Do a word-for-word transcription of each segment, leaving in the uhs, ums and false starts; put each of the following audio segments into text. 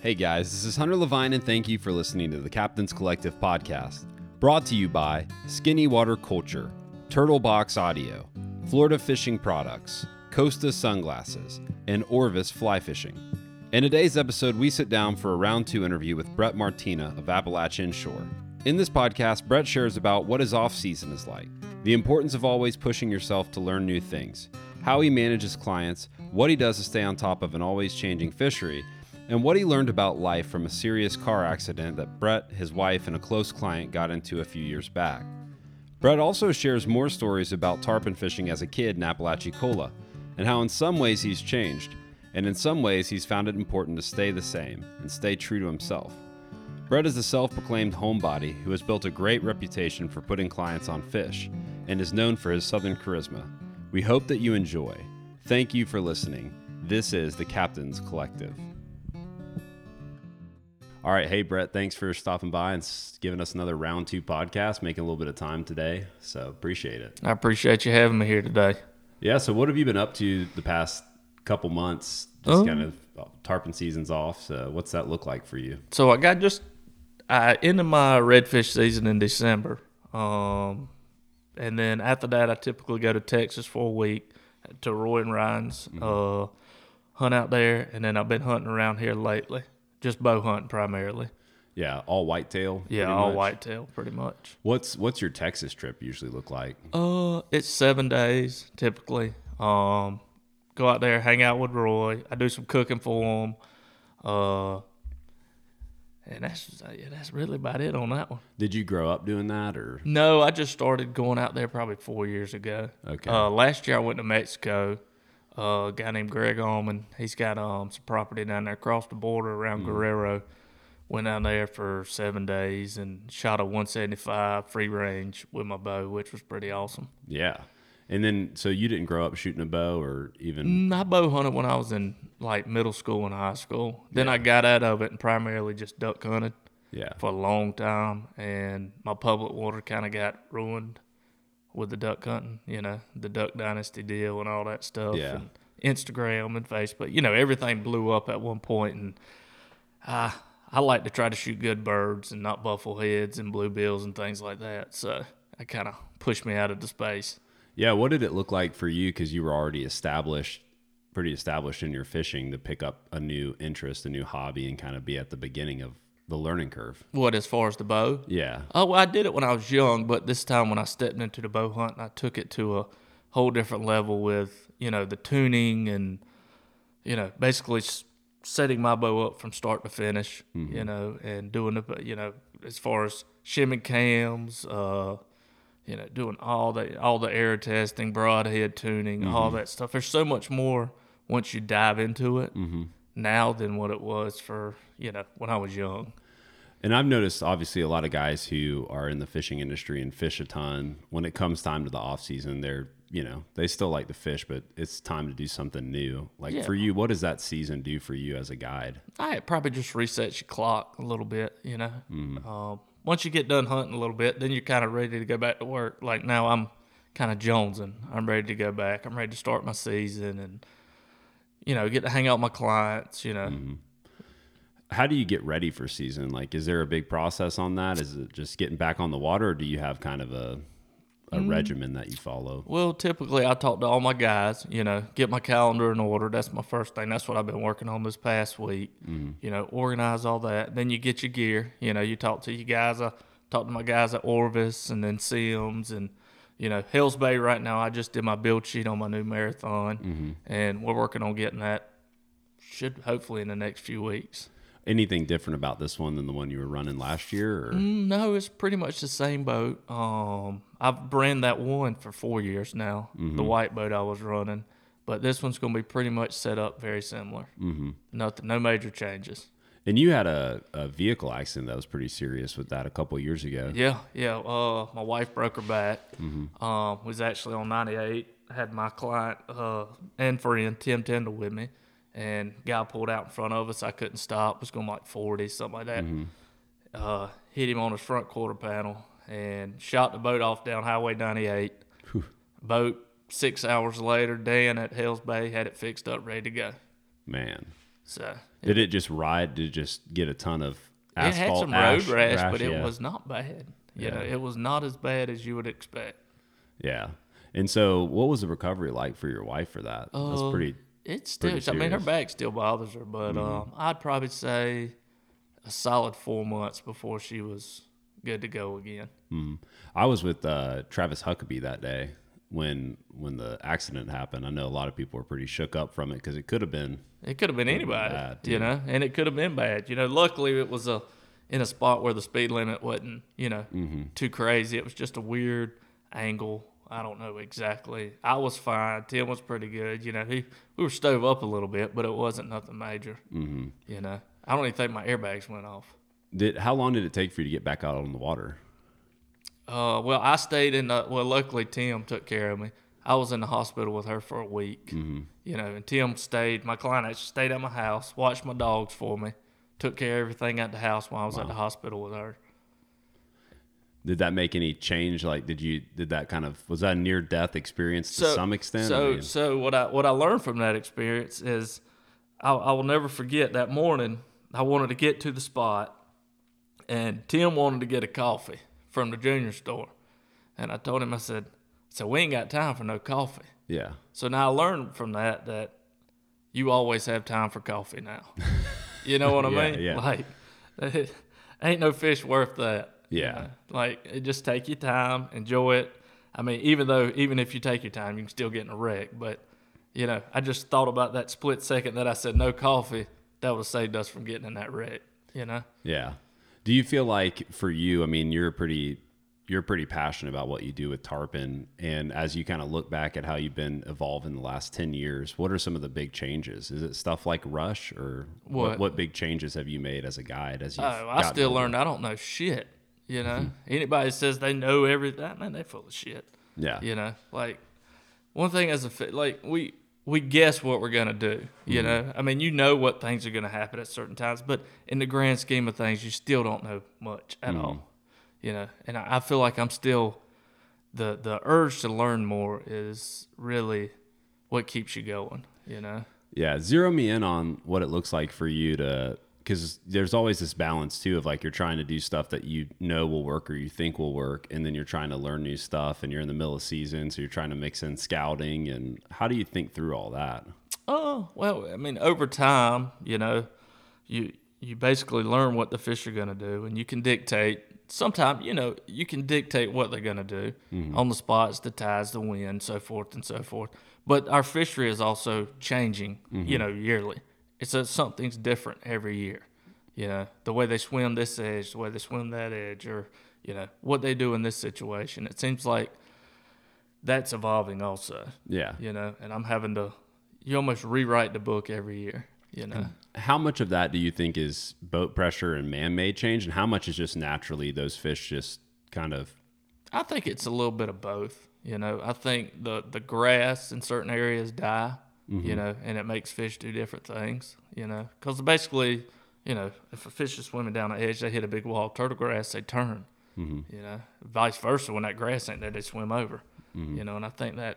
Hey guys, this is Hunter Levine, and thank you for listening to the Captain's Collective podcast. Brought to you by Skinny Water Culture, Turtle Box Audio, Florida Fishing Products, Costa Sunglasses, and Orvis Fly Fishing. In today's episode, we sit down for a round two interview with Brett Martina of Appalachia Inshore. In this podcast, Brett shares about what his off-season is like, the importance of always pushing yourself to learn new things, how he manages clients, what he does to stay on top of an always changing fishery, and what he learned about life from a serious car accident that Brett, his wife, and a close client got into a few years back. Brett also shares more stories about tarpon fishing as a kid in Apalachicola, and how in some ways he's changed, and in some ways he's found it important to stay the same and stay true to himself. Brett is a self-proclaimed homebody who has built a great reputation for putting clients on fish, and is known for his southern charisma. We hope that you enjoy. Thank you for listening. This is the Captain's Collective. All right. Hey, Brett, thanks for stopping by and giving us another round two podcast, making a little bit of time today. So appreciate it. I appreciate you having me here today. Yeah. So what have you been up to the past couple months? Just um, kind of tarpon season's off. So what's that look like for you? So I got just, I ended my redfish season in December. Um, and then after that, I typically go to Texas for a week to Roy and Ryan's, mm-hmm. uh, hunt out there. And then I've been hunting around here lately. Just bow hunting primarily. Yeah, all whitetail. Yeah, all much. whitetail, pretty much. What's what's your Texas trip usually look like? Uh, it's seven days typically. Um, go out there, hang out with Roy. I do some cooking for him. Uh, and that's yeah, that's really about it on that one. Did you grow up doing that, or no? I just started going out there probably four years ago. Okay. Uh, last year I went to Mexico. Uh, a guy named Greg Allman, he's got um some property down there across the border around mm. Guerrero. Went down there for seven days and shot a one seventy-five free range with my bow, which was pretty awesome. Yeah. And then, so you didn't grow up shooting a bow or even? I bow hunted when I was in like middle school and high school. Then yeah. I got out of it and primarily just duck hunted yeah. for a long time. And my public water kind of got ruined with the duck hunting, you know, the Duck Dynasty deal and all that stuff. Yeah. And Instagram and Facebook, you know, everything blew up at one point, and I I like to try to shoot good birds and not buffleheads and bluebills and things like that. So that kind of pushed me out of the space. Yeah, what did it look like for you? Because you were already established, pretty established in your fishing, to pick up a new interest, a new hobby, and kind of be at the beginning of the learning curve. What, as far as the bow? Yeah. Oh, well, I did it when I was young, but this time when I stepped into the bow hunt, I took it to a whole different level with, you know, the tuning and, you know, basically setting my bow up from start to finish, mm-hmm. you know, and doing the, you know, as far as shimming cams, uh, you know, doing all the all the air testing, broadhead tuning, mm-hmm. all that stuff. There's so much more once you dive into it mm-hmm. now than what it was for, you know, when I was young. And I've noticed, obviously, a lot of guys who are in the fishing industry and fish a ton, when it comes time to the off season, they're, you know, they still like to fish, but it's time to do something new. Like yeah. for you, what does that season do for you as a guide? I it probably just resets your clock a little bit, you know. Mm. Um, once you get done hunting a little bit, then you're kind of ready to go back to work. Like now I'm kind of jonesing. I'm ready to go back. I'm ready to start my season and, you know, get to hang out with my clients, you know. Mm. How do you get ready for season? Like, is there a big process on that? Is it just getting back on the water, or do you have kind of a a mm. regimen that you follow? Well, typically I talk to all my guys, you know, get my calendar in order. That's my first thing. That's what I've been working on this past week. Mm. You know, organize all that. Then you get your gear. You know, you talk to your guys. I talk to my guys at Orvis and then Sims and, you know, Hells Bay right now. I just did my build sheet on my new marathon, mm-hmm. and we're working on getting that, should hopefully in the next few weeks. Anything different about this one than the one you were running last year? Or? Mm, no, it's pretty much the same boat. Um, I've ran that one for four years now, mm-hmm. the white boat I was running. But this one's going to be pretty much set up very similar. Mm-hmm. Nothing, no major changes. And you had a, a vehicle accident that was pretty serious with that a couple of years ago. Yeah, yeah. Uh, my wife broke her back. Mm-hmm. Um, was actually on ninety-eight. I had my client uh, and friend, Tim Tyndall, with me. And guy pulled out in front of us. I couldn't stop. It was going like forty, something like that. Mm-hmm. Uh, hit him on his front quarter panel and shot the boat off down Highway ninety-eight. Whew. Boat, six hours later, Dan at Hells Bay had it fixed up, ready to go. Man. So did it just ride? Did it just get a ton of asphalt? It had some ash, road rash, rash, but it yeah. was not bad. You Yeah. know, it was not as bad as you would expect. Yeah. And so, what was the recovery like for your wife for that? That's Uh, pretty. It's still, pretty I mean, her serious. back still bothers her, but um, I'd probably say a solid four months before she was good to go again. Mm. I was with uh, Travis Huckabee that day when when the accident happened. I know a lot of people were pretty shook up from it because it could have been. It could have been anybody, bad, you too. know, and it could have been bad. You know, luckily it was a in a spot where the speed limit wasn't, you know, Mm-hmm. too crazy. It was just a weird angle. I don't know exactly. I was fine. Tim was pretty good. You know, he we were stove up a little bit, but it wasn't nothing major. Mm-hmm. You know, I don't even think my airbags went off. Did how long did it take for you to get back out on the water? Uh, well, I stayed in the, well, luckily Tim took care of me. I was in the hospital with her for a week, Mm-hmm. you know, and Tim stayed, my client actually stayed at my house, watched my dogs for me, took care of everything at the house while I was Wow. at the hospital with her. Did that make any change? Like, did you did that kind of was that a near death experience to some extent? So, I mean, so what I what I learned from that experience is, I, I will never forget that morning. I wanted to get to the spot, and Tim wanted to get a coffee from the junior store, and I told him, I said, "So we ain't got time for no coffee." yeah, So now I learned from that that you always have time for coffee now. You know what I Yeah, mean? yeah. Like, ain't no fish worth that. you Yeah. know? Like, it just take your time, enjoy it. I mean, even though, even if you take your time, you can still get in a wreck. But, you know, I just thought about that split second that I said no coffee, that would have saved us from getting in that wreck, you know? yeah. Do you feel like for you? I mean, you're pretty you're pretty passionate about what you do with tarpon, and as you kind of look back at how you've been evolving the last ten years, what are some of the big changes? Is it stuff like rush, or what? What? What, big changes have you made as a guide? As you, Oh, I still learned I don't know shit, you know? Anybody that says they know everything, man, they full of shit. Yeah, You know, like one thing as a fi- like we we guess what we're gonna do. You know, I mean, you know what things are gonna happen at certain times, but in the grand scheme of things, you still don't know much at all. You know, and I, I feel like I'm still the the urge to learn more is really what keeps you going. You know. Yeah, zero me in on what it looks like for you to, because there's always this balance too of like you're trying to do stuff that you know will work or you think will work, and then you're trying to learn new stuff, and you're in the middle of season, so you're trying to mix in scouting. And how do you think through all that? Oh, well, I mean, over time, you know, you you basically learn what the fish are going to do, and you can dictate. Sometimes, you know, you can dictate what they're going to do on the spots, the tides, the wind, so forth and so forth. But our fishery is also changing, you know, yearly. It's a, something's different every year. You know, the way they swim this edge, the way they swim that edge, or, you know, what they do in this situation. It seems like that's evolving also. Yeah. You know, and I'm having to, you almost rewrite the book every year, you know. How much of that do you think is boat pressure and man-made change, and how much is just naturally those fish just kind of? I think it's a little bit of both, you know. I think the, the grass in certain areas die, you know, and it makes fish do different things, you know. Because basically, you know, if a fish is swimming down the edge, they hit a big wall of turtle grass, they turn, you know. Vice versa, when that grass ain't there, they swim over, you know. And I think that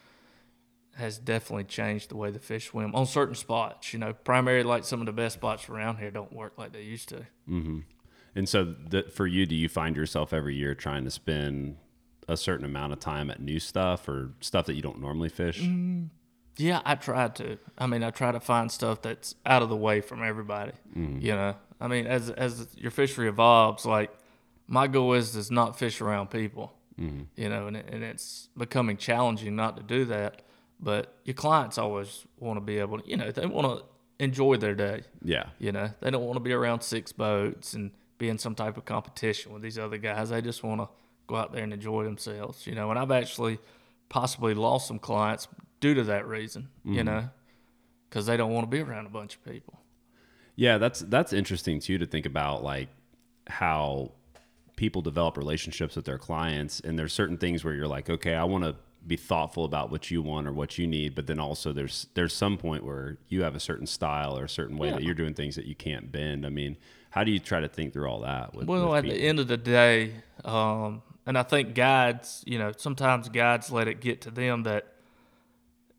has definitely changed the way the fish swim on certain spots. You know, primarily like some of the best spots around here don't work like they used to. Mm-hmm. And so the, for you, do you find yourself every year trying to spend a certain amount of time at new stuff or stuff that you don't normally fish? Mm, yeah, I try to. I mean, I try to find stuff that's out of the way from everybody. Mm-hmm. You know, I mean, as as your fishery evolves, like my goal is is not fish around people. Mm-hmm. You know, and it, and it's becoming challenging not to do that. But your clients always want to be able to, you know, they want to enjoy their day. Yeah. You know, they don't want to be around six boats and be in some type of competition with these other guys. They just want to go out there and enjoy themselves, you know. And I've actually possibly lost some clients due to that reason, Mm-hmm. you know, because they don't want to be around a bunch of people. Yeah, that's that's interesting too to think about, like how people develop relationships with their clients, and there's certain things where you're like, okay, I want to be thoughtful about what you want or what you need, but then also there's there's some point where you have a certain style or a certain way Yeah. that you're doing things that you can't bend. I mean, how do you try to think through all that? With, Well, with at people? the end of the day, um, and I think guides, you know, sometimes guides let it get to them that,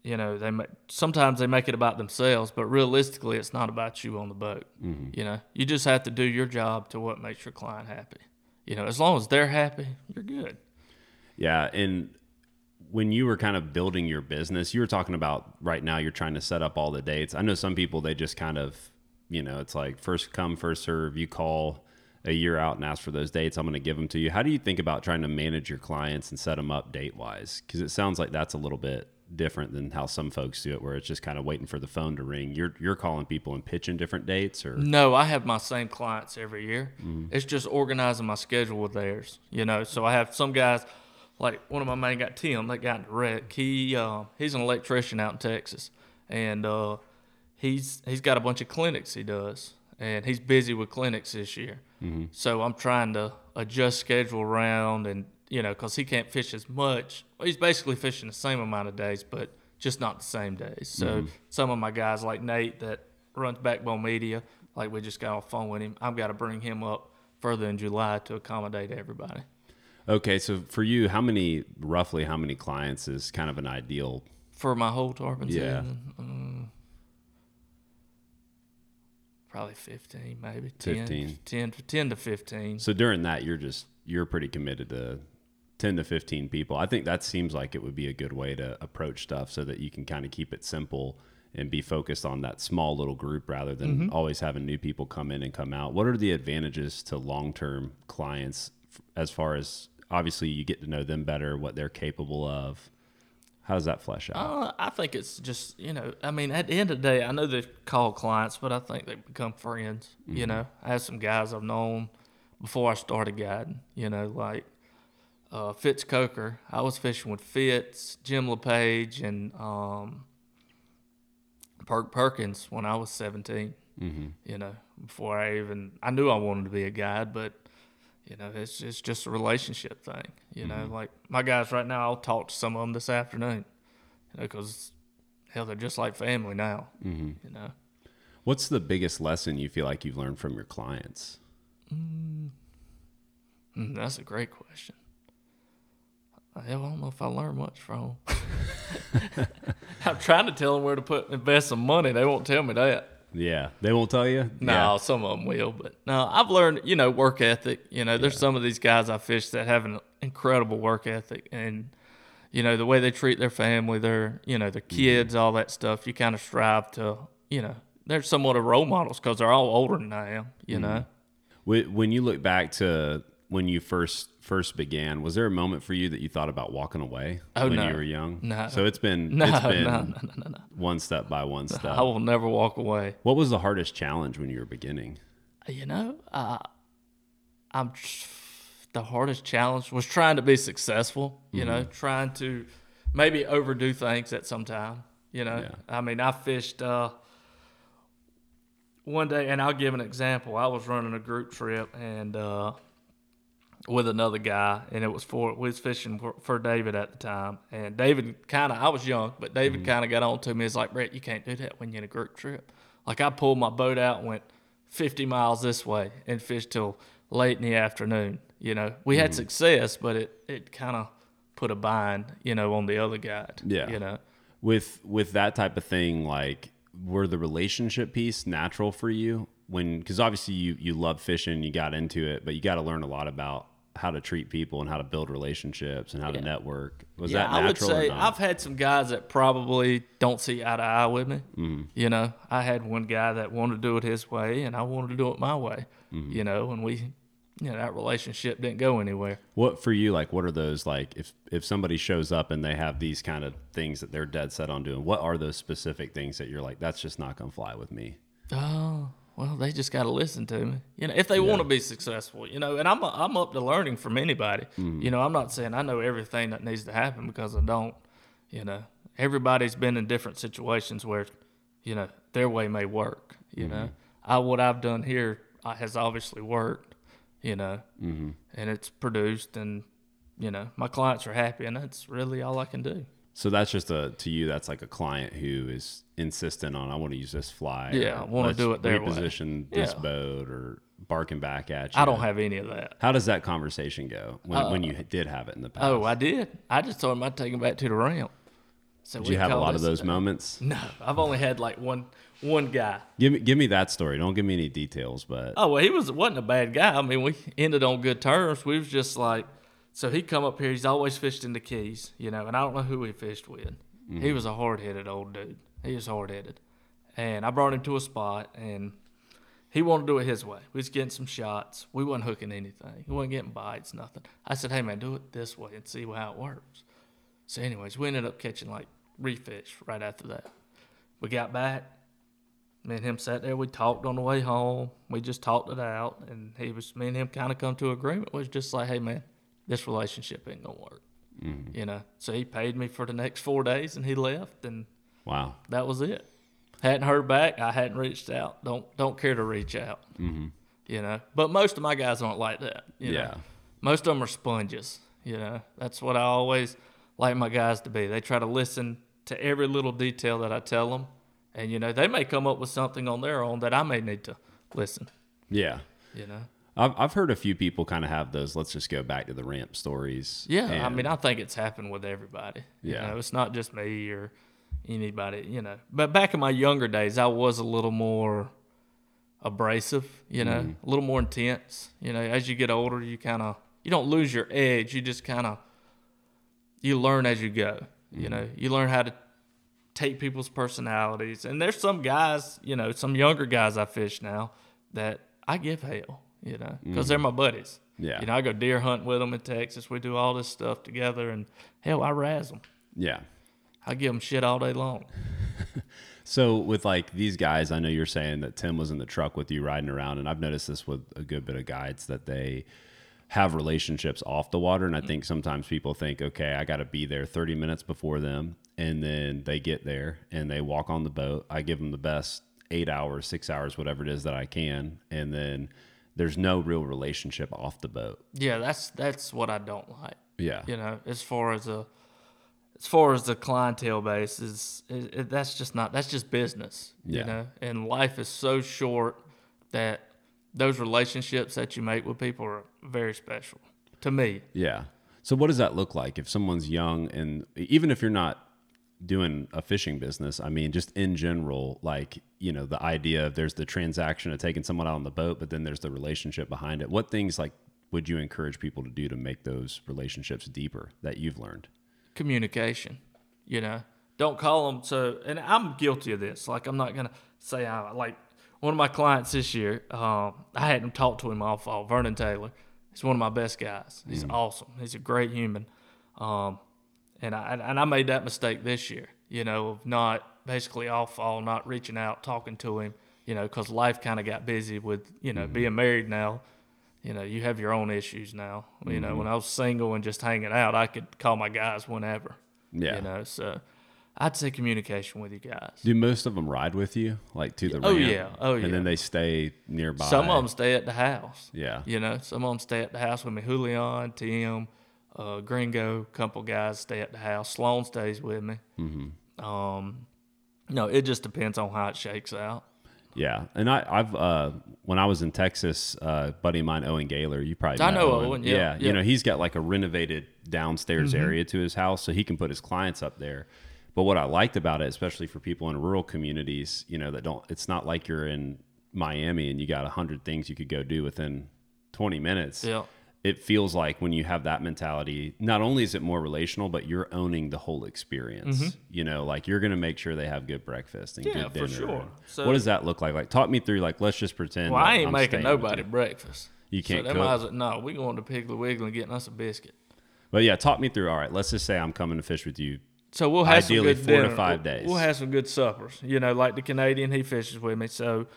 You know, they make, sometimes they make it about themselves, but realistically, it's not about you on the boat. Mm-hmm. You know, you just have to do your job to what makes your client happy. You know, as long as they're happy, you're good. Yeah, and when you were kind of building your business, you were talking about right now you're trying to set up all the dates. I know some people, they just kind of, you know, it's like first come, first serve. You call a year out and ask for those dates. I'm going to give them to you. How do you think about trying to manage your clients and set them up date-wise? Because it sounds like that's a little bit different than how some folks do it, where it's just kind of waiting for the phone to ring. You're you're calling people and pitching different dates, or no? I have my same clients every year. Mm-hmm. It's just organizing my schedule with theirs. You know, so I have some guys, like one of my main guys, Tim, that got in the wreck. He uh, he's an electrician out in Texas, and uh, he's he's got a bunch of clinics he does, and he's busy with clinics this year. Mm-hmm. So I'm trying to adjust schedule around, and you know, because he can't fish as much. Well, he's basically fishing the same amount of days, but just not the same days. So Mm-hmm. some of my guys, like Nate, that runs Backbone Media, like we just got on the phone with him, I've got to bring him up further in July to accommodate everybody. Okay, so for you, how many, roughly how many clients is kind of an ideal? For my whole tarpon Yeah. season, um, probably fifteen, maybe ten, fifteen. ten, ten to fifteen. So during that, you're just, you're pretty committed to ten to fifteen people. I think that seems like it would be a good way to approach stuff so that you can kind of keep it simple and be focused on that small little group rather than Mm-hmm. always having new people come in and come out. What are the advantages to long-term clients f- as far as, obviously you get to know them better, what they're capable of? How does that flesh out? Uh, I think it's just, you know, I mean, at the end of the day, I know they call clients, but I think they become friends. Mm-hmm. You know, I have some guys I've known before I started guiding, you know, like uh, Fitz Coker. I was fishing with Fitz, Jim LePage, and um, Perk Perkins when I was seventeen, Mm-hmm. you know, before I even, I knew I wanted to be a guide, but, you know, it's, it's just a relationship thing, you know, Mm-hmm. like my guys right now, I'll talk to some of them this afternoon, you know, because, hell, they're just like family now, Mm-hmm. you know. What's the biggest lesson you feel like you've learned from your clients? Mm, that's a great question. Hell, I don't know if I learned much from them. I'm trying to tell them where to put invest some money. They won't tell me that. Yeah. They won't tell you? No, Yeah. some of them will, but no, I've learned, you know, work ethic. You know, there's Yeah. some of these guys I fish that have an incredible work ethic, and you know the way they treat their family, their, you know, their kids, all that stuff. You kind of strive to, you know, they're somewhat of role models because they're all older than I am. You know. Wh- When you look back to when you first first began, was there a moment for you that you thought about walking away Oh, when no. you were young? No. So it's been No, it's been no, no, no, no, no. one step by one step. I will never walk away. What was the hardest challenge when you were beginning? You know, uh, I'm tr- the hardest challenge was trying to be successful. You know, trying to maybe overdo things at some time. You know, Yeah. I mean, I fished uh, one day, and I'll give an example. I was running a group trip and uh, with another guy, and it was for we was fishing for, for David at the time. And David kind of, I was young, but David kind of got on to me. It's like, Brett, you can't do that when you're in a group trip. Like I pulled my boat out and went fifty miles this way and fished till late in the afternoon. You know, we had success, but it, it kind of put a bind, you know, on the other guide. Yeah. You know, With with that type of thing, like, were the relationship piece natural for you? When, because obviously you you love fishing, you got into it, but you got to learn a lot about how to treat people and how to build relationships and how to network. Was yeah, that natural I would say or not? I've had some guys that probably don't see eye to eye with me. Mm-hmm. You know, I had one guy that wanted to do it his way, and I wanted to do it my way. Mm-hmm. You know, and we, you know, that relationship didn't go anywhere. What for you, like, what are those, like, if if somebody shows up and they have these kind of things that they're dead set on doing, what are those specific things that you're like, that's just not going to fly with me? Oh, well, they just got to listen to me. You know, if they want to be successful, you know, and I'm I'm up to learning from anybody. Mm-hmm. You know, I'm not saying I know everything that needs to happen because I don't. You know, everybody's been in different situations where, you know, their way may work. You Mm-hmm. know, I what I've done here uh, has obviously worked. You know, Mm-hmm. and it's produced, and you know, my clients are happy, and that's really all I can do. So that's just a, to you, that's like a client who is insistent on, I want to use this fly. Yeah, or I wanna let's do it their way. reposition this Yeah. boat, or barking back at you. I don't have any of that. How does that conversation go when, when you did have it in the past? Oh, I did. I just told him I'd take him back to the ramp. So Did we you have a call lot of this- those moments? No, I've only had like one one guy. Give me give me that story. Don't give me any details, but Oh well, he was wasn't a bad guy. I mean, we ended on good terms. We was just like, so he come up here. He's always fished in the Keys, you know, and I don't know who he fished with. Mm-hmm. He was a hard headed old dude. He was hard headed, and I brought him to a spot, and he wanted to do it his way. We was getting some shots. We wasn't hooking anything. We wasn't getting bites, nothing. I said, hey man, do it this way and see how it works. So, anyways, we ended up catching like reef fish right after that. We got back. Me and him sat there. We talked on the way home. We just talked it out, and he was me and him kind of come to agreement. Was just like, hey man, this relationship ain't gonna work, mm-hmm. you know. So he paid me for the next four days, and he left, and wow, that was it. Hadn't heard back. I hadn't reached out. Don't don't care to reach out, mm-hmm. you know. But most of my guys aren't like that. You yeah, know? Most of them are sponges. You know, that's what I always like my guys to be. They try to listen to every little detail that I tell them. And, you know, they may come up with something on their own that I may need to listen. Yeah. You know? I've I've heard a few people kind of have those, let's just go back to the ramp stories. Yeah. And, I mean, I think it's happened with everybody. Yeah. You know, it's not just me or anybody, you know. But back in my younger days, I was a little more abrasive, you know, mm. a little more intense. You know, as you get older, you kind of, you don't lose your edge. You just kind of, you learn as you go. Mm. You know, you learn how to take people's personalities. And there's some guys, you know, some younger guys I fish now that I give hell, you know, because mm. they're my buddies. Yeah. You know, I go deer hunting with them in Texas. We do all this stuff together, and hell, I razz them. Yeah. I give them shit all day long. So with like these guys, I know you're saying that Tim was in the truck with you riding around, and I've noticed this with a good bit of guides that they have relationships off the water. And I think sometimes people think, okay, I got to be there thirty minutes before them. And then they get there and they walk on the boat. I give them the best eight hours, six hours, whatever it is that I can. And then there's no real relationship off the boat. Yeah, that's that's what I don't like. Yeah. You know, as far as a as far as the clientele base is, it, it, that's just not that's just business. Yeah. You know, and life is so short that those relationships that you make with people are very special to me. Yeah. So what does that look like if someone's young, and even if you're not doing a fishing business, I mean, just in general, like, you know, the idea of there's the transaction of taking someone out on the boat, but then there's the relationship behind it. What things like would you encourage people to do to make those relationships deeper that you've learned? Communication, you know, don't call them. So, and I'm guilty of this. Like, I'm not going to say I like one of my clients this year. Um, I hadn't talked to him all fall. Vernon Taylor. He's one of my best guys. He's mm. awesome. He's a great human. Um, And I and I made that mistake this year, you know, of not basically all fall, not reaching out, talking to him, you know, because life kind of got busy with, you know, mm-hmm. being married now. You know, you have your own issues now. Mm-hmm. You know, when I was single and just hanging out, I could call my guys whenever. Yeah. You know, so I'd say communication with you guys. Do most of them ride with you, like to the oh, ramp? yeah. Oh, yeah. And then they stay nearby? Some of them stay at the house. Yeah. You know, some of them stay at the house with me. Julian, Tim, Uh, Gringo, couple guys stay at the house. Sloan stays with me. Mm-hmm. Um, no, it just depends on how it shakes out. Yeah, and I, I've uh, when I was in Texas, uh, buddy of mine, Owen Gaylor, you probably I know, know Owen. Owen. Yeah, yeah, yeah, you know, he's got like a renovated downstairs mm-hmm. area to his house, so he can put his clients up there. But what I liked about it, especially for people in rural communities, you know, that don't, it's not like you're in Miami and you got a hundred things you could go do within twenty minutes. Yeah. It feels like when you have that mentality, not only is it more relational, but you're owning the whole experience. Mm-hmm. You know, like you're going to make sure they have good breakfast and yeah, good dinner. for sure. So, what does that look like? Like, talk me through, like, let's just pretend. Well, I ain't I'm making nobody breakfast. You can't so cook? Might as well, no, we going to Piggly Wiggly and getting us a biscuit. But yeah, talk me through, all right, let's just say I'm coming to fish with you. So we'll have ideally some good four dinner. to five we'll, days. We'll have some good suppers. You know, like the Canadian, he fishes with me. So,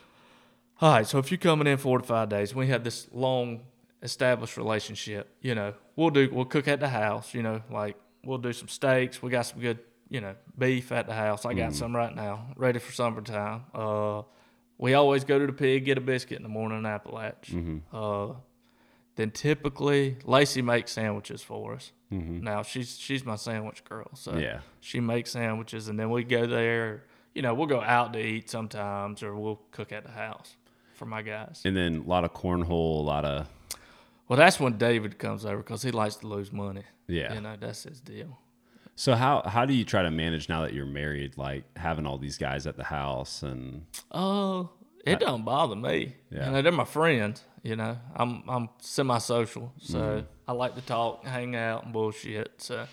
all right, so if you're coming in four to five days, we have this long established relationship, you know, we'll do, we'll cook at the house, you know, like we'll do some steaks. We got some good, you know, beef at the house. I got mm. some right now, ready for summertime. Uh, we always go to the pig, get a biscuit in the morning in Appalachia. Mm-hmm. Uh, then typically Lacey makes sandwiches for us. Mm-hmm. Now she's, she's my sandwich girl. So yeah. she makes sandwiches, and then we go there, you know, we'll go out to eat sometimes, or we'll cook at the house for my guys. And then a lot of cornhole, a lot of, well, that's when David comes over because he likes to lose money. Yeah. You know, that's his deal. So how how do you try to manage now that you're married, like having all these guys at the house and? Oh, it don't bother me. Yeah. You know, they're my friends. You know, I'm I'm semi-social, so mm-hmm. I like to talk, hang out, and bullshit. So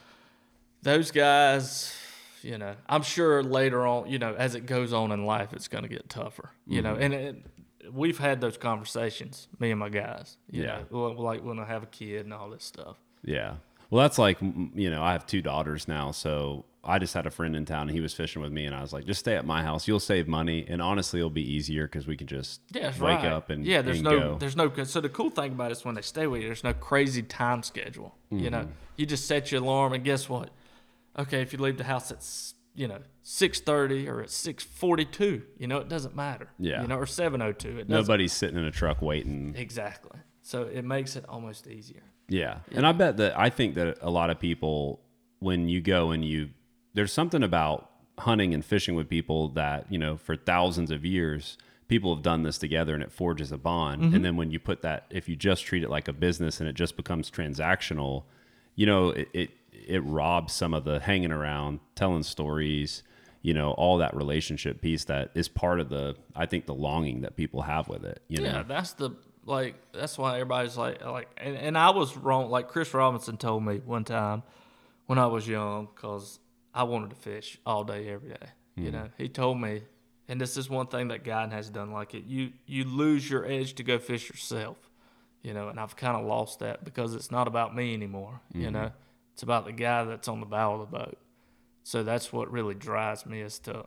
those guys, you know, I'm sure later on, you know, as it goes on in life, it's going to get tougher. You mm-hmm. know, and it, we've had those conversations, me and my guys. You yeah. know, like when I have a kid and all this stuff. Yeah. Well, that's like, you know, I have two daughters now, so I just had a friend in town and he was fishing with me and I was like, just stay at my house. You'll save money. And honestly, it'll be easier because we can just yeah, wake right. up and yeah, there's and no, go. there's no, so the cool thing about it is when they stay with you, there's no crazy time schedule. Mm-hmm. You know, you just set your alarm and guess what? Okay, if you leave the house at, you know, six thirty or at six forty-two, you know, it doesn't matter. Yeah. You know, or seven oh two. Nobody's sitting in a truck waiting. Exactly. So it makes it almost easier. Yeah. yeah. And I bet that I think that a lot of people, when you go and you, there's something about hunting and fishing with people that, you know, for thousands of years, people have done this together and it forges a bond. Mm-hmm. And then when you put that, if you just treat it like a business and it just becomes transactional, you know, it, it, it robs some of the hanging around, telling stories, you know, all that relationship piece that is part of the, I think, the longing that people have with it. You yeah, know? that's the, like, that's why everybody's like, like, and, and I was wrong. Like Chris Robinson told me one time when I was young, because I wanted to fish all day, every day. Mm-hmm. You know, he told me, and this is one thing that God has done like it, you, you lose your edge to go fish yourself, you know, and I've kind of lost that because it's not about me anymore, mm-hmm. you know. It's about the guy that's on the bow of the boat. So that's what really drives me, is to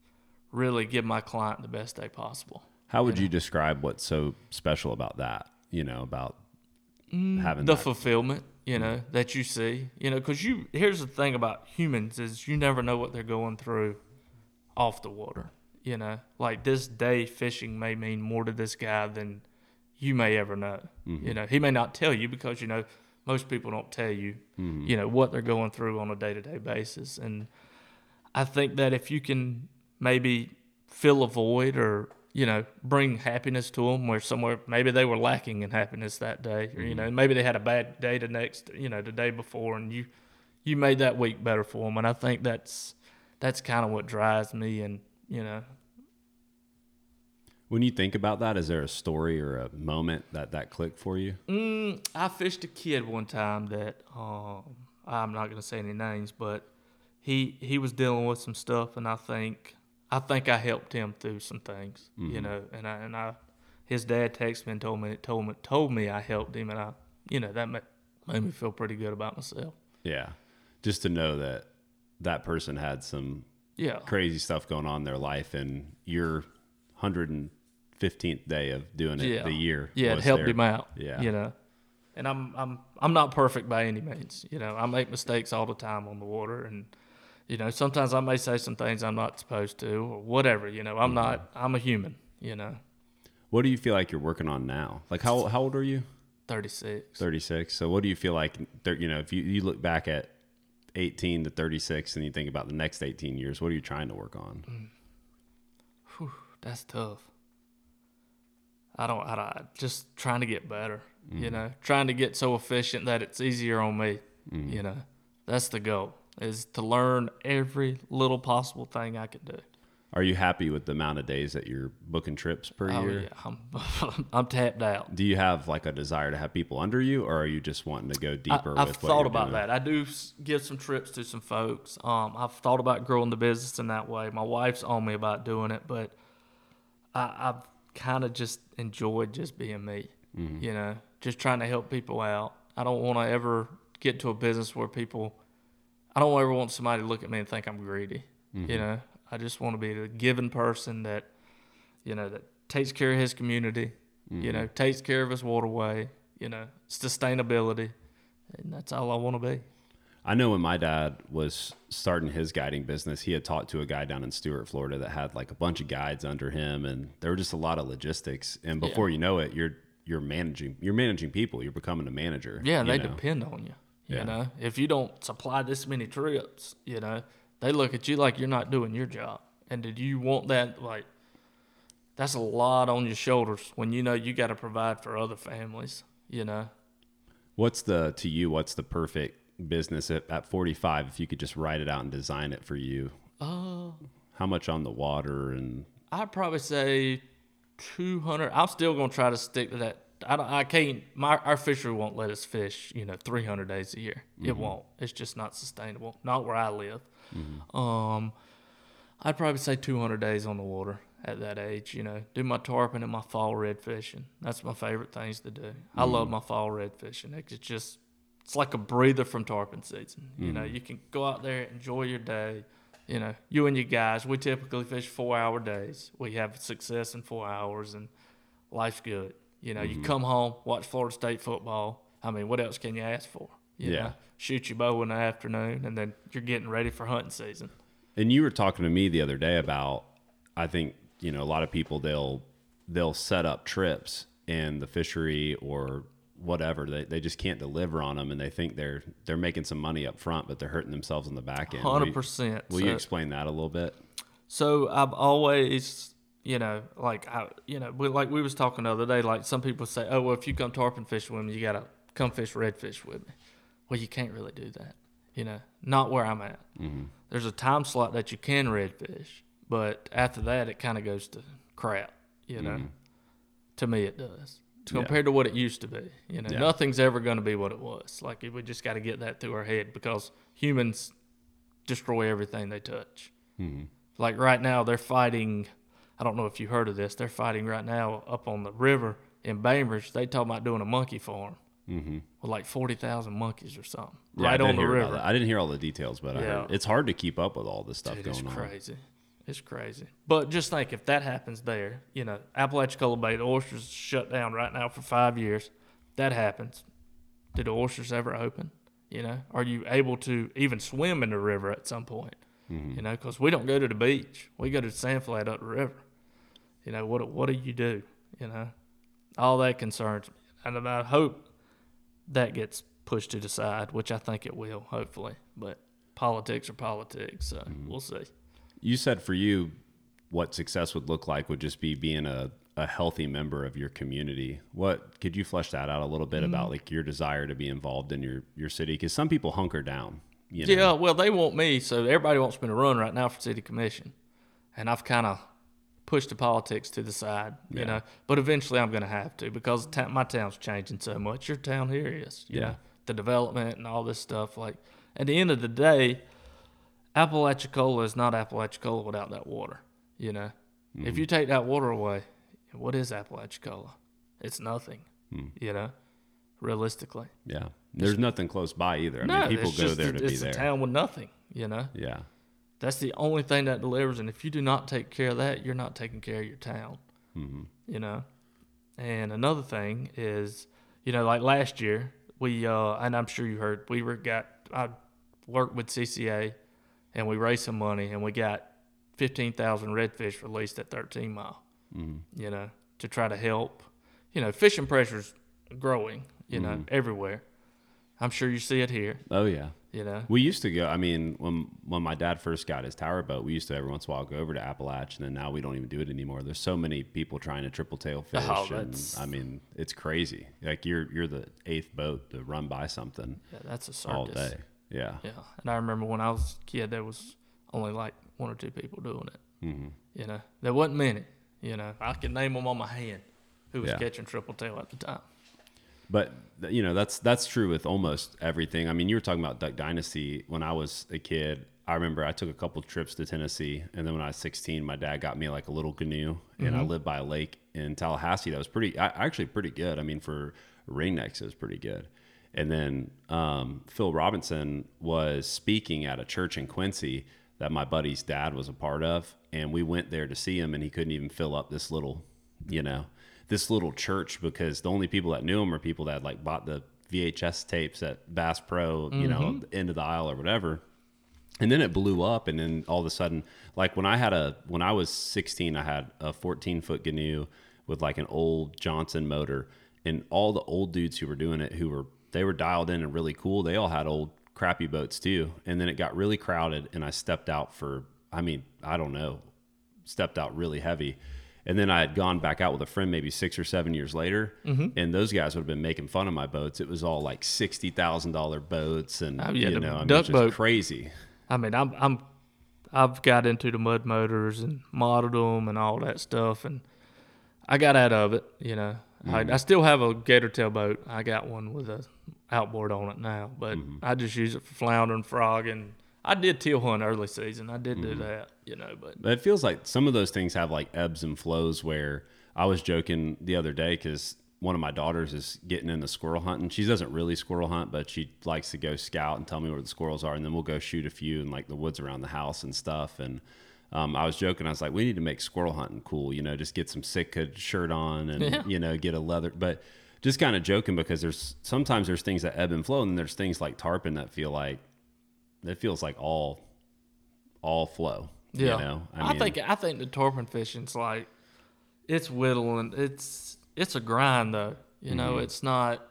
really give my client the best day possible. How would you, you know? describe what's so special about that, you know, about mm, having the that? fulfillment, you know, mm. that you see, you know, because you, here's the thing about humans is you never know what they're going through off the water, you know. Like this day fishing may mean more to this guy than you may ever know. Mm-hmm. You know, he may not tell you because, you know, most people don't tell you, mm-hmm. you know, what they're going through on a day-to-day basis. And I think that if you can maybe fill a void or, you know, bring happiness to them where somewhere maybe they were lacking in happiness that day, or, mm-hmm. you know, maybe they had a bad day the next, you know, the day before, and you, you made that week better for them. And I think that's, that's kind of what drives me. And, you know, when you think about that, is there a story or a moment that that clicked for you? Mm, I fished a kid one time that, um, I'm not going to say any names, but he he was dealing with some stuff, and I think I think I helped him through some things, mm-hmm. you know. And I and I, his dad texted me and told me told me told me I helped him, and I, you know, that made, made me feel pretty good about myself. Yeah, just to know that that person had some yeah crazy stuff going on in their life, and your hundred and fifteenth day of doing it yeah. the year. Yeah, it helped there. him out. Yeah. You know. And I'm I'm I'm not perfect by any means. You know, I make mistakes all the time on the water, and you know, sometimes I may say some things I'm not supposed to or whatever, you know. I'm mm-hmm. not I'm a human, you know. What do you feel like you're working on now? Like how how old are you? thirty-six. thirty-six. So what do you feel like, you know, if you, you look back at eighteen to thirty-six and you think about the next eighteen years, what are you trying to work on? Mm. Whew, that's tough. I don't, I don't, just trying to get better, mm-hmm. you know, trying to get so efficient that it's easier on me, mm-hmm. you know. That's the goal, is to learn every little possible thing I can do. Are you happy with the amount of days that you're booking trips per oh, year? Yeah, I'm, I'm tapped out. Do you have like a desire to have people under you, or are you just wanting to go deeper I, with I've what thought you're about doing? that. I do give some trips to some folks. Um, I've thought about growing the business in that way. My wife's on me about doing it, but I, I've kind of just enjoyed just being me, mm-hmm. you know, just trying to help people out. I don't want to ever get to a business where people, I don't ever want somebody to look at me and think I'm greedy, mm-hmm. you know. I just want to be the giving person that, you know, that takes care of his community, mm-hmm. you know, takes care of his waterway, you know, sustainability, and that's all I want to be. I know when my dad was starting his guiding business, he had talked to a guy down in Stuart, Florida that had like a bunch of guides under him, and there were just a lot of logistics. And before yeah. you know it, you're you're managing you're managing people. You're becoming a manager. Yeah, they know? depend on you. You yeah. know, if you don't supply this many trips, you know, they look at you like you're not doing your job. And did you want that? Like, that's a lot on your shoulders when you know you got to provide for other families. You know. What's the to you? What's the perfect business at, at forty-five, if you could just write it out and design it for you, Uh, how much on the water and I'd probably say two hundred. I'm still gonna try to stick to that. I don't, I can't. My our fishery won't let us fish, you know, three hundred days a year. It won't. It's just not sustainable. Not where I live. Um, I'd probably say two hundred days on the water at that age. You know, do my tarpon and my fall red fishing. That's my favorite things to do. I love my fall red fishing. It's just it's like a breather from tarpon season. You know, you can go out there, enjoy your day. You know, you and your guys, we typically fish four-hour days. We have success in four hours, and life's good. You know, you come home, watch Florida State football. I mean, what else can you ask for? You Yeah. know, shoot your bow in the afternoon, and then you're getting ready for hunting season. And you were talking to me the other day about, I think, you know, a lot of people, they'll they'll set up trips and the fishery or whatever, they, they just can't deliver on them, and they think they're they're making some money up front, but they're hurting themselves on the back end. one hundred Will percent. you, will you So- explain that a little bit? So I've always, you know, like I, you know, we, like we was talking the other day. Like some people say, "Oh, well, if you come tarpon fishing with me, you gotta come fish redfish with me." Well, you can't really do that. You know, not where I'm at. Mm-hmm. There's a time slot that you can redfish, but after that, it kind of goes to crap. You know, to me, it does. Compared to what it used to be, you know, Yeah. nothing's ever going to be what it was. Like we just got to get that through our head because humans destroy everything they touch. Mm-hmm. Like right now, they're fighting. I don't know if you heard of this. They're fighting right now up on the river in Bainbridge. They talking about doing a monkey farm Mm-hmm. with like forty thousand monkeys or something Yeah, I right did on the hear about river. that. I didn't hear all the details, but I Yeah. heard it's hard to keep up with all this stuff Dude, going it's on. crazy. It's crazy. But just think if that happens there, you know, Apalachicola Bay, the oysters shut down right now for five years. That happens. Did the oysters ever open? You know, are you able to even swim in the river at some point? Mm-hmm. You know, because we don't go to the beach. We go to the sand flat up the river. You know, what what do you do? You know, all that concerns me. And I hope that gets pushed to the side, which I think it will, hopefully. But politics are politics, so we'll see. You said for you, what success would look like would just be being a, a healthy member of your community. What could you flesh that out a little bit about, like your desire to be involved in your, your city? Because some people hunker down. You know? Yeah, well, they want me, so everybody wants me to run right now for city commission, and I've kind of pushed the politics to the side, you Yeah. know. But eventually, I'm going to have to because ta- my town's changing so much. Your town here is, you Yeah. know, the development and all this stuff. Like at the end of the day, Apalachicola is not Apalachicola without that water. You know, Mm-hmm. if you take that water away, what is Apalachicola? It's nothing. Mm. You know, realistically. Yeah. There's nothing close by either. I no, mean, people it's go just there a, to it's be a there. town with nothing. You know. Yeah. That's the only thing that delivers, and if you do not take care of that, you're not taking care of your town. Mm-hmm. You know. And another thing is, you know, like last year we, uh, and I'm sure you heard, we were got I worked with C C A, and we raised some money, and we got fifteen thousand redfish released at thirteen mile. Mm-hmm. You know, to try to help. You know, fishing pressure's growing. You know, Mhm. everywhere. I'm sure you see it here. Oh, yeah. You know. We used to go, I mean, when when my dad first got his tower boat, we used to every once in a while go over to Appalachia, and now we don't even do it anymore. There's so many people trying to triple tail fish. Oh, and, that's- I mean, it's crazy. Like you're you're the eighth boat to run by something Yeah, that's a circus. all day. Yeah. Yeah, and I remember when I was a kid, there was only like one or two people doing it. Mm-hmm. You know, there wasn't many. You know, I can name them on my hand who was Yeah. catching triple tail at the time. But th- you know, that's that's true with almost everything. I mean, you were talking about Duck Dynasty. When I was a kid, I remember I took a couple trips to Tennessee, and then when I was sixteen, my dad got me like a little canoe, and I lived by a lake in Tallahassee that was pretty, I, actually pretty good. I mean, for ringnecks, it was pretty good. And then um, Phil Robinson was speaking at a church in Quincy that my buddy's dad was a part of, and we went there to see him, and he couldn't even fill up this little, you know, this little church because the only people that knew him are people that like bought the V H S tapes at Bass Pro, you know, the end of the aisle or whatever. And then it blew up, and then all of a sudden, like when I had a when I was sixteen, I had a fourteen foot canoe with like an old Johnson motor, and all the old dudes who were doing it, who were they were dialed in and really cool. They all had old crappy boats too. And then it got really crowded, and I stepped out for, I mean, I don't know, stepped out really heavy. And then I had gone back out with a friend maybe six or seven years later, Mm-hmm. and those guys would have been making fun of my boats. It was all like sixty thousand dollars boats, and Oh, yeah, you the know, I mean, duck it's just boat. crazy. I mean, I'm I'm I've got into the mud motors and modeled them and all that stuff, and I got out of it. You know, Mhm. I, I still have a gator tail boat. I got one with a outboard on it now, but Mhm. I just use it for flounder and frog. And I did teal hunt early season. I did do Mhm. that. You know, but But it feels like some of those things have like ebbs and flows. Where I was joking the other day because one of my daughters is getting into squirrel hunting. She doesn't really squirrel hunt, but she likes to go scout and tell me where the squirrels are, and then we'll go shoot a few in like the woods around the house and stuff. And um, I was joking. I was like, we need to make squirrel hunting cool. You know, just get some Sitka shirt on and Yeah. you know get a leather. But just kind of joking because there's sometimes there's things that ebb and flow, and then there's things like tarpon that feel like it feels like all all flow. yeah, You know, I, think I think the tarpon fishing's like it's whittling. It's it's a grind though. You know, Mhm. it's not.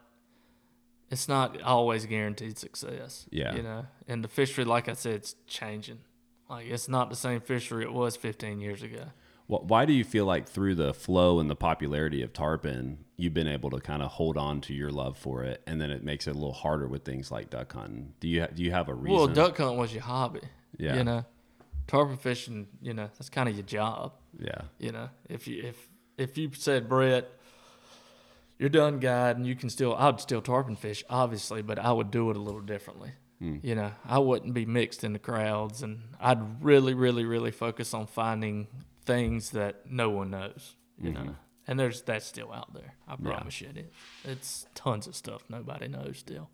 It's not always guaranteed success. Yeah. You know, and the fishery, like I said, it's changing. Like it's not the same fishery it was fifteen years ago. Well, why do you feel like through the flow and the popularity of tarpon, you've been able to kind of hold on to your love for it, and then it makes it a little harder with things like duck hunting? Do you ha- do you have a reason? Well, duck hunting was your hobby. Yeah. You know, tarpon fishing, you know, that's kind of your job. Yeah. You know, if you if if you said, Brett, you're done guiding, you can still, I'd still tarpon fish, obviously, but I would do it a little differently. Mm. You know, I wouldn't be mixed in the crowds, and I'd really, really, really focus on finding things that no one knows. You Mhm. know, and there's that's still out there. I promise you, it is. It's tons of stuff nobody knows still.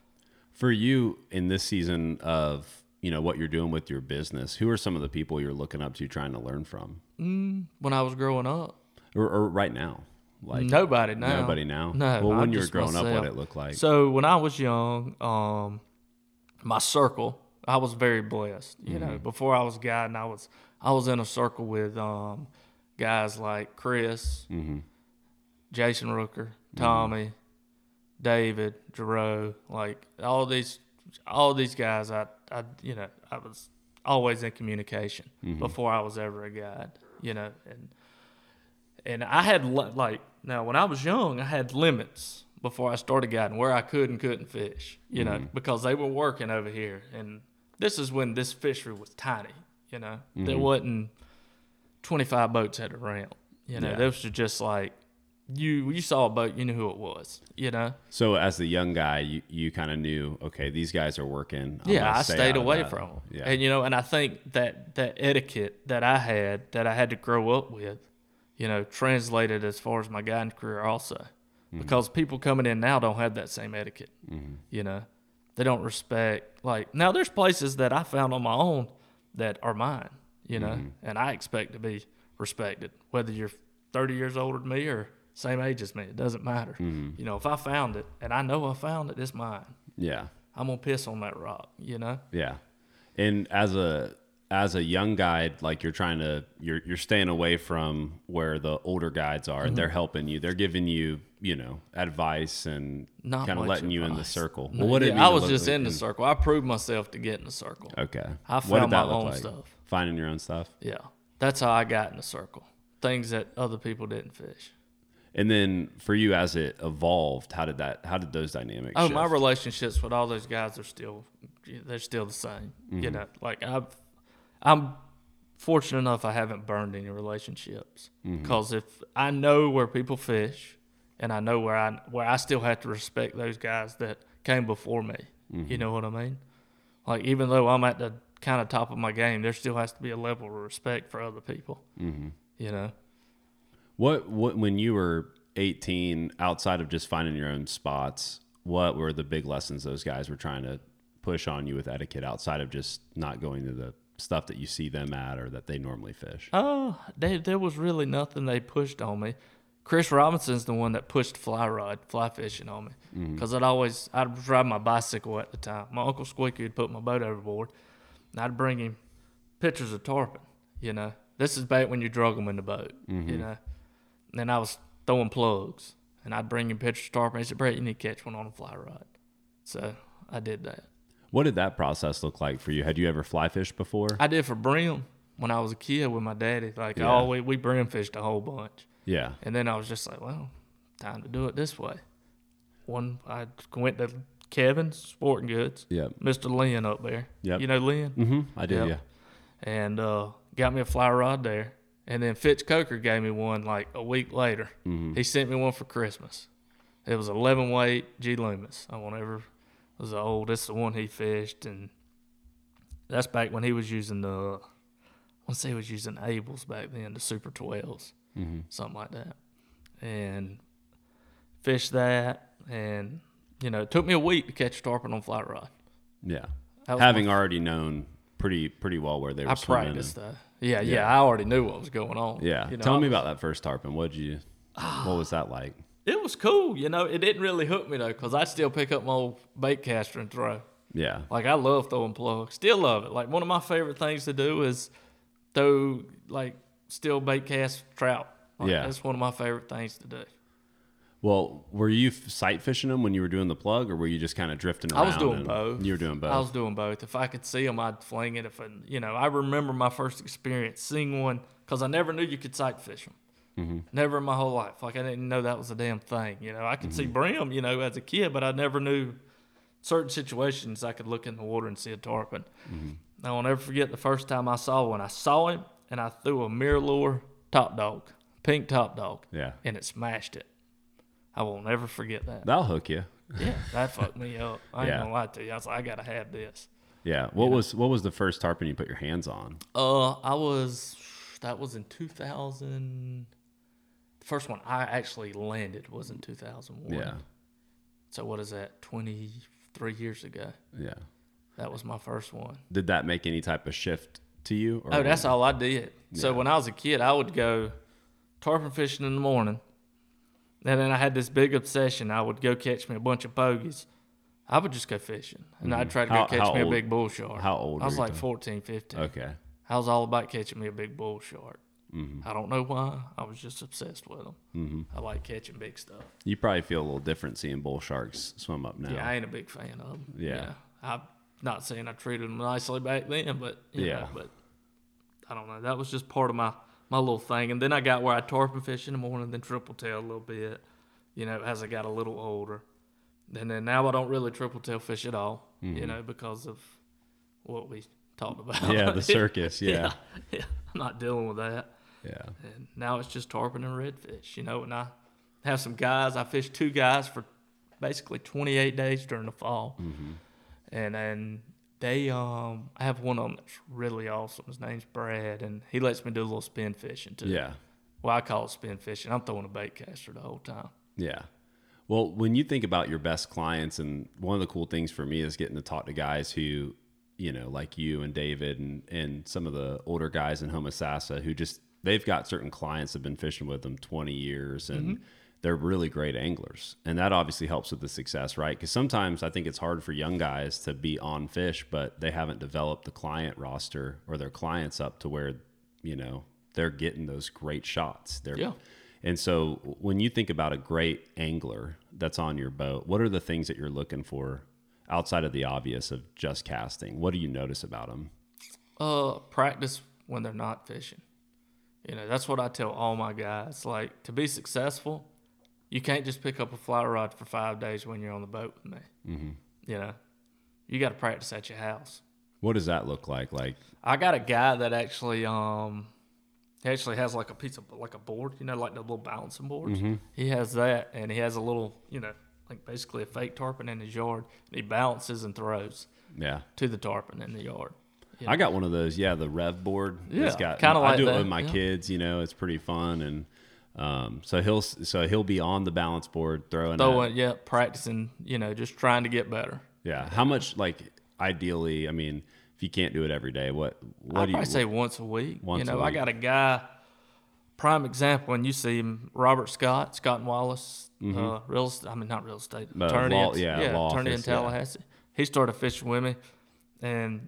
For you in this season of you know what you're doing with your business, who are some of the people you're looking up to, trying to learn from, Mm, when I was growing up, or, or right now? Like nobody now. nobody now. No, Well, not when you were just growing up, myself. what it looked like. So when I was young, um, my circle, I was very blessed. You know, before I was guiding, I was I was in a circle with um, guys like Chris, Mm-hmm. Jason Rooker, Tommy, David, Jerome, like all these all these guys. I I you know I was always in communication before I was ever a guide. You know, and and I had li- like now when I was young, I had limits before I started guiding where I could and couldn't fish. You know, because they were working over here, and this is when this fishery was tiny. You know, there wasn't twenty-five boats at a ramp. You know, Yeah. those were just like you you saw a boat, you knew who it was. You know, So as the young guy, you, you kind of knew, okay, these guys are working. I'm yeah, gonna I stay stayed out of away that. from them. Yeah. And you know, and I think that that etiquette that I had, that I had to grow up with, you know, translated as far as my guiding career also, because people coming in now don't have that same etiquette. You know, they don't respect. Like now, there's places that I found on my own that are mine. You know, and I expect to be respected, whether you're thirty years older than me or same age as me. It doesn't matter. You know, if I found it and I know I found it, it's mine. Yeah. I'm gonna piss on that rock. You know. Yeah. And as a as a young guide, like you're trying to you're you're staying away from where the older guides are, and they're helping you. They're giving you, you know, advice and Not kind of much letting you in the advice. circle. No, Well, what did it yeah, mean I to was look just like in the circle. I proved myself to get in the circle. Okay. I what found did that my look own like? stuff. Finding your own stuff. Yeah, that's how I got in the circle. Things that other people didn't fish. And then for you, as it evolved, how did that? How did those dynamics? Oh, shift? my relationships with all those guys are still, they're still the same. Mm-hmm. You know, like I've, I'm fortunate enough I haven't burned any relationships Mm-hmm. because if I know where people fish, and I know where I where I still have to respect those guys that came before me. Mm-hmm. You know what I mean? Like even though I'm at the kind of top of my game, there still has to be a level of respect for other people. Mm-hmm. You know. What what when you were eighteen, outside of just finding your own spots, what were the big lessons those guys were trying to push on you with etiquette outside of just not going to the stuff that you see them at or that they normally fish? Oh, they, there was really nothing they pushed on me. Chris Robinson's the one that pushed fly rod, fly fishing on me. Because I'd always, I'd was riding my bicycle at the time. My Uncle Squeaky would put my boat overboard, and I'd bring him pictures of tarpon, you know. This is back when you drug them in the boat, you know. And then I was throwing plugs, and I'd bring him pictures of tarpon. He said, Brett, you need to catch one on a fly rod. So I did that. What did that process look like for you? Had you ever fly fished before? I did for brim. when I was a kid with my daddy. Like, Yeah. oh, we, we brim fished a whole bunch. Yeah. And then I was just like, well, time to do it this way. One, I went to Kevin's Sporting Goods. Yep. Mister Lynn up there. Yep. You know Lynn? Mm-hmm. I do, Yep. yeah. And uh, got me a fly rod there. And then Fitch Coker gave me one like a week later. Mm-hmm. He sent me one for Christmas. It was eleven weight G Loomis. I won't ever, it was the old, that's the one he fished. And that's back when he was using the, I want to say he was using Abel's back then, the Super twelves, Mm-hmm. something like that. And fished that. And, you know, it took me a week to catch a tarpon on fly rod. Yeah. That was Having my- already known pretty pretty well where they were I swimming. practiced and- that. Yeah, yeah, Yeah. I already knew what was going on. Yeah. You know, Tell I me was- about that first tarpon. What'd you, what was that like? It was cool, you know. It didn't really hook me though, because I still pick up my old bait caster and throw. Yeah. Like I love throwing plugs, still love it. Like one of my favorite things to do is throw like still bait cast trout. Like, Yeah. that's one of my favorite things to do. Well, were you f- sight fishing them when you were doing the plug, or were you just kind of drifting I around? was doing and- both. You were doing both. I was doing both. If I could see them, I'd fling it. If I, you know, I remember my first experience seeing one because I never knew you could sight fish them. Mm-hmm. Never in my whole life. Like I didn't know that was a damn thing. You know, I could Mm-hmm. see brim, you know, as a kid, but I never knew certain situations I could look in the water and see a tarpon. Mm-hmm. I will never forget the first time I saw one. I saw him and I threw a mirror lure top dog, pink top dog, Yeah. and it smashed it. I will never forget that. That'll hook you. Yeah, that fucked me up. I ain't Yeah. gonna lie to you. I was like, I gotta have this. Yeah. What was what was the first tarpon you put your hands on? Uh, I was, that was in two thousand. The first one I actually landed was in two thousand one. Yeah. So what is that, twenty-three years ago? Yeah. That was my first one. Did that make any type of shift to you? Or Oh, that's all I did. So Yeah. when I was a kid, I would go tarpon fishing in the morning. And then I had this big obsession. I would go catch me a bunch of bogeys. I would just go fishing. And I'd try to go How- catch how me old- a big bull shark. how old I was were you like talking? fourteen, fifteen. Okay. I was all about catching me a big bull shark. Mm-hmm. I don't know why. I was just obsessed with them. Mm-hmm. I like catching big stuff. You probably feel a little different seeing bull sharks swim up now. Yeah, I ain't a big fan of them. Yeah. I'm not saying I treated them nicely back then, but you Yeah. know, but I don't know. That was just part of my, my little thing. And then I got where I tarpon fish in the morning, then triple tail a little bit, you know, as I got a little older. And then now I don't really triple tail fish at all, Mm-hmm. you know, because of what we talked about. Yeah, the circus. Yeah. yeah. Yeah. I'm not dealing with that. Yeah. And now it's just tarpon and redfish, you know. And I have some guys. I fished two guys for basically twenty-eight days during the fall, Mm-hmm. and then they um I have one of them that's really awesome. His name's Brad, and he lets me do a little spin fishing too. Yeah. Well, I call it spin fishing. I'm throwing a bait caster the whole time. Yeah. Well, when you think about your best clients, and one of the cool things for me is getting to talk to guys who, you know, like you and David and, and some of the older guys in Homosassa who just, they've got certain clients that have been fishing with them twenty years and they're really great anglers. And that obviously helps with the success, right? Because sometimes I think it's hard for young guys to be on fish, but they haven't developed the client roster or their clients up to where, you know, they're getting those great shots. They're, Yeah. And so when you think about a great angler that's on your boat, what are the things that you're looking for outside of the obvious of just casting? What do you notice about them? Uh, practice when they're not fishing. You know, that's what I tell all my guys. Like, to be successful, you can't just pick up a fly rod for five days when you're on the boat with me. Mm-hmm. You know, you got to practice at your house. What does that look like? Like, I got a guy that actually, um, he actually has like a piece of, like a board, you know, like the little balancing boards. Mm-hmm. He has that, and he has a little, you know, like basically a fake tarpon in his yard. And he balances and throws yeah. to the tarpon in the yard. You I know? got one of those, yeah, the rev board. Yeah, It's got, kinda I like do it that, with my yeah. kids, you know, it's pretty fun. And um, so he'll so he'll be on the balance board throwing Throwing, at- yeah, practicing, you know, just trying to get better. Yeah. How much, like, ideally, I mean, if you can't do it every day, what, what I'd do you probably say once a week. Once you a know, I week. got a guy, prime example, and you see him, Robert Scott, Scott and Wallace, uh, real estate, I mean, not real estate, Uh, attorney, law- in- yeah, law attorney office, in yeah. Tallahassee. He started fishing with me, and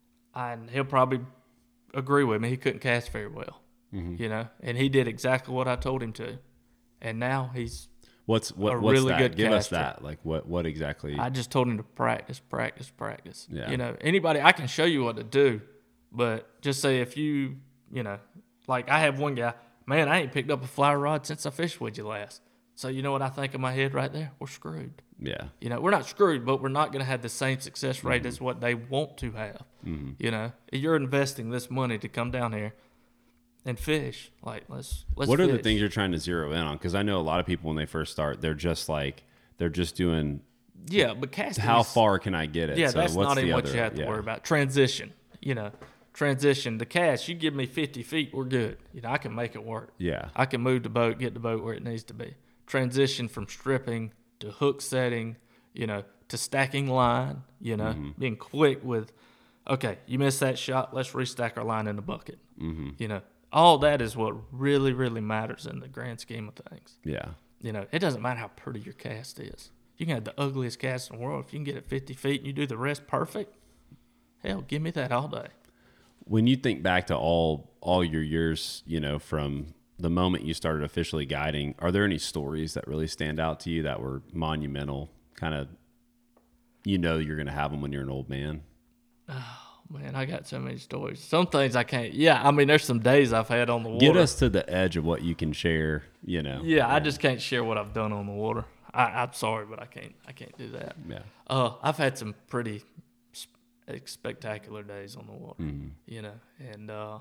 I, and he'll probably agree with me. He couldn't cast very well, Mm-hmm. you know, and he did exactly what I told him to. And now he's, What's what? a What's really that? good Give us caster. that. Like what? What exactly? I just told him to practice, practice, practice. Yeah. You know, anybody, I can show you what to do, But just say if you, you know, like I have one guy, man, I ain't picked up a fly rod since I fished with you last. So you know what I think in my head right there? We're screwed. Yeah. You know, we're not screwed, but we're not going to have the same success rate mm-hmm. as what they want to have. Mm-hmm. You know, you're investing this money to come down here and fish. Like, let's let's. What fish. are the things you're trying to zero in on? Because I know a lot of people when they first start, they're just like they're just doing. Yeah, but casting. How is, far can I get it? Yeah, so that's what's not the even what other, you have to yeah. worry about. Transition. You know, transition. The cast. You give me fifty feet, we're good. You know, I can make it work. Yeah. I can move the boat, get the boat where it needs to be. Transition from stripping to hook setting. You know, to stacking line. You know, mm-hmm. being quick with. Okay, you missed that shot. Let's restack our line in the bucket. Mm-hmm. You know, all that is what really, really matters in the grand scheme of things. Yeah. You know, it doesn't matter how pretty your cast is. You can have the ugliest cast in the world. If you can get it fifty feet and you do the rest perfect, hell, give me that all day. When you think back to all all your years, you know, from the moment you started officially guiding, are there any stories that really stand out to you that were monumental? Kind of, you know, you're going to have them when you're an old man. Oh, man, I got so many stories. Some things I can't. Yeah, I mean, there's some days I've had on the water. Get us to the edge of what you can share, you know. Yeah, yeah. I just can't share what I've done on the water. I, I'm sorry, but I can't. I can't do that. Yeah. Uh, I've had some pretty sp- spectacular days on the water. Mm-hmm. You know, and uh,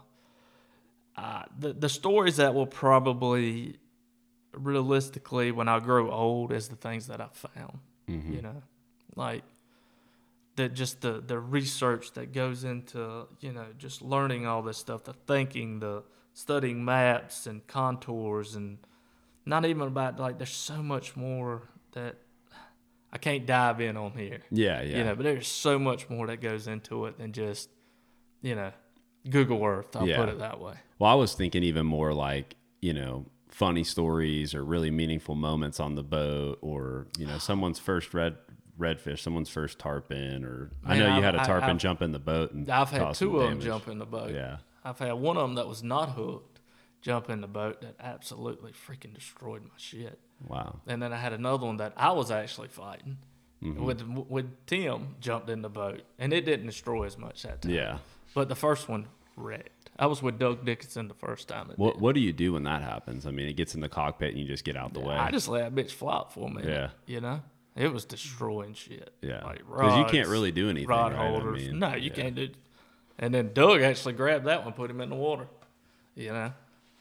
uh, the the stories that will probably, realistically, when I grow old, is the things that I've found. Mm-hmm. You know, like. That just the, the research that goes into, you know, just learning all this stuff, the thinking, the studying maps and contours, and not even about, like, there's so much more that I can't dive in on here. Yeah, yeah. You know, but there's so much more that goes into it than just, you know, Google Earth, I'll yeah. put it that way. Well, I was thinking even more like, you know, funny stories or really meaningful moments on the boat, or, you know, someone's first red redfish, someone's first tarpon, or Man, I know you I've, had a tarpon I've, jump in the boat. And I've had cause two some of them damage. jump in the boat. Yeah. I've had one of them that was not hooked jump in the boat that absolutely freaking destroyed my shit. Wow. And then I had another one that I was actually fighting Mm-hmm. with with Tim jumped in the boat, and it didn't destroy as much that time. Yeah. But the first one wrecked. I was with Doug Dickinson the first time. It What did. What do you do when that happens? I mean, it gets in the cockpit and you just get out the way. I just let that bitch flop for me. Yeah. You know? It was destroying shit. Yeah. Like Because you rods, can't really do anything. rod right? holders. I mean, no, you yeah. can't do. And then Doug actually grabbed that one, put him in the water. You know?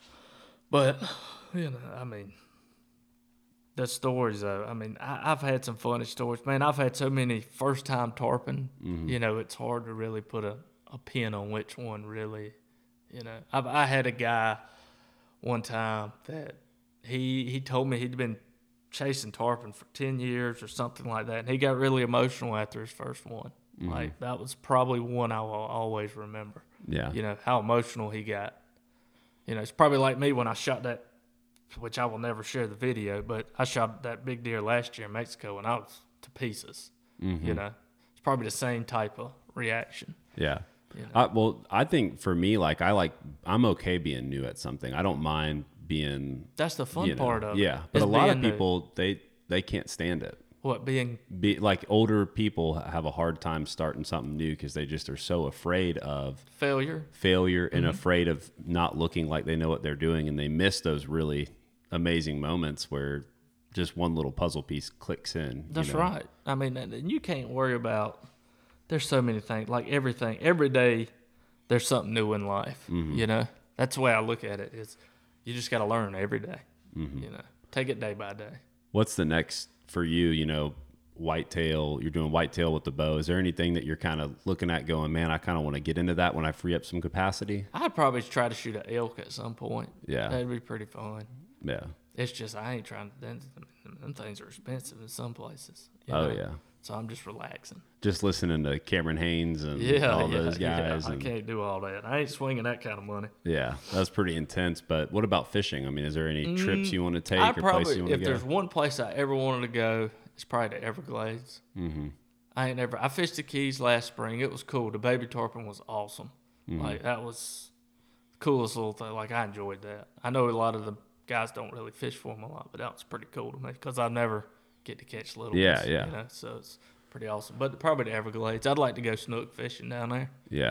But, you know, I mean, the stories, though. I mean, I, I've had some funny stories. Man, I've had so many first-time tarpon. Mm-hmm. You know, it's hard to really put a, a pin on which one really, you know. I've, I had a guy one time that he he told me he'd been chasing tarpon for ten years or something like that, and he got really emotional after his first one. Mm-hmm. Like, that was probably one I will always remember. Yeah. You know, how emotional he got. You know, it's probably like me when I shot that, which I will never share the video, but I shot that big deer last year in Mexico, and I was to pieces. Mm-hmm. You know, it's probably the same type of reaction. Yeah. You know? I, well, I think for me, like, I like, I'm okay being new at something. I don't mind being. That's the fun you know, part of it. Yeah. But is a lot of being new. people, they, they can't stand it. What, being. Be like older people have a hard time starting something new because they just are so afraid of Failure. failure and Mm-hmm. afraid of not looking like they know what they're doing, and they miss those really amazing moments where just one little puzzle piece clicks in. That's you know? right. I mean, and and you can't worry about. There's so many things. Like everything, every day, there's something new in life. Mm-hmm. You know, that's the way I look at it. Is you just got to learn every day. Mm-hmm. You know, take it day by day. What's the next for you? You know, whitetail. You're doing whitetail with the bow. Is there anything that you're kind of looking at, going, man, I kind of want to get into that when I free up some capacity? I'd probably try to shoot an elk at some point. Yeah. That'd be pretty fun. Yeah. It's just I ain't trying to. Them, them things are expensive in some places. you Oh know? yeah. So I'm just relaxing. Just listening to Cameron Haynes and Yeah, all yeah, those guys. Yeah, I and, can't do all that. I ain't swinging that kind of money. yeah, that's pretty intense. But what about fishing? I mean, is there any trips you want to take I or places probably, you want if to go? there's one place I ever wanted to go, it's probably the Everglades. Mm-hmm. I ain't never. I fished the Keys last spring. It was cool. The baby tarpon was awesome. Mm-hmm. Like that was the coolest little thing. Like I enjoyed that. I know a lot of the guys don't really fish for them a lot, but that was pretty cool to me because I never get to catch little Yeah, ones. yeah. You know, so it's pretty awesome. But probably the Everglades. I'd like to go snook fishing down there. Yeah.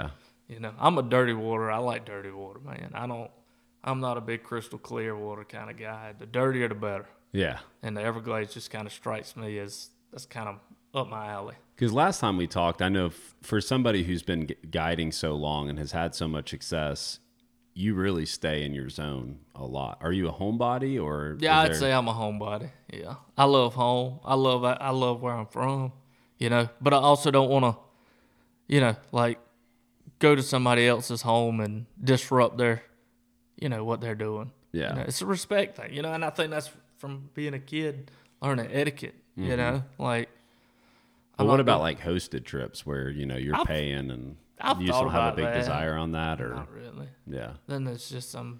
You know, I'm a dirty water. I like dirty water, man. I don't. I'm not a big crystal clear water kind of guy. The dirtier, the better. Yeah. And the Everglades just kind of strikes me as that's kind of up my alley. Because last time we talked, I know f- for somebody who's been g- guiding so long and has had so much success, you really stay in your zone a lot. Are you a homebody or? Yeah, I'd there... say I'm a homebody. Yeah, I love home. I love I love where I'm from. You know, but I also don't want to, you know, like go to somebody else's home and disrupt their, you know, what they're doing. Yeah, you know, it's a respect thing. You know, and I think that's from being a kid, learning etiquette. Mm-hmm. You know, like. But what about like hosted trips where, you know, you're I've, paying and I've you just don't have a big that. desire on that or? Not really. Yeah. Then there's just some,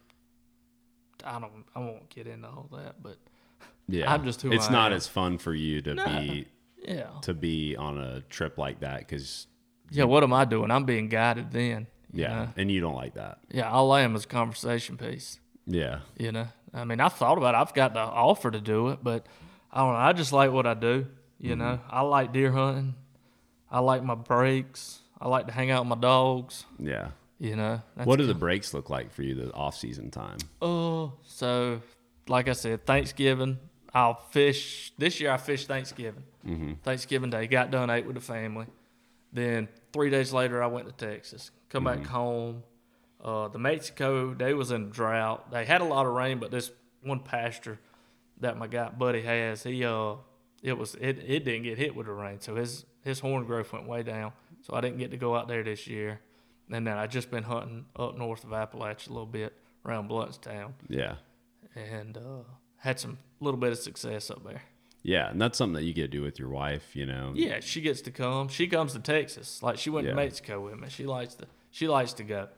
I don't, I won't get into all that, but yeah, I'm just who It's I not am. as fun for you to no. be, yeah, to be on a trip like that because. Yeah, what am I doing? I'm being guided then. Yeah, know? And you don't like that. Yeah, all I am is a conversation piece. Yeah. You know, I mean, I've thought about it. I've got the offer to do it, but I don't know. I just like what I do. You mm-hmm. know, I like deer hunting. I like my breaks. I like to hang out with my dogs. Yeah. You know. What do the breaks look like for you, the off-season time? Oh, so like I said, Thanksgiving, I'll fish. This year I fished Thanksgiving. Mm-hmm. Thanksgiving Day, got done, ate with the family. Then three days later, I went to Texas. Come mm-hmm. back home. Uh, the Mexico, they was in drought. They had a lot of rain, but this one pasture that my guy buddy has, he uh, it was it, it didn't get hit with the rain, so his his horn growth went way down. So I didn't get to go out there this year. And then I just been hunting up north of Appalachia a little bit around Bluntstown. Yeah. And uh, had some little bit of success up there. Yeah, and that's something that you get to do with your wife, you know. Yeah, she gets to come. She comes to Texas. Like she went yeah. to Mexico with me. She likes to she likes to go.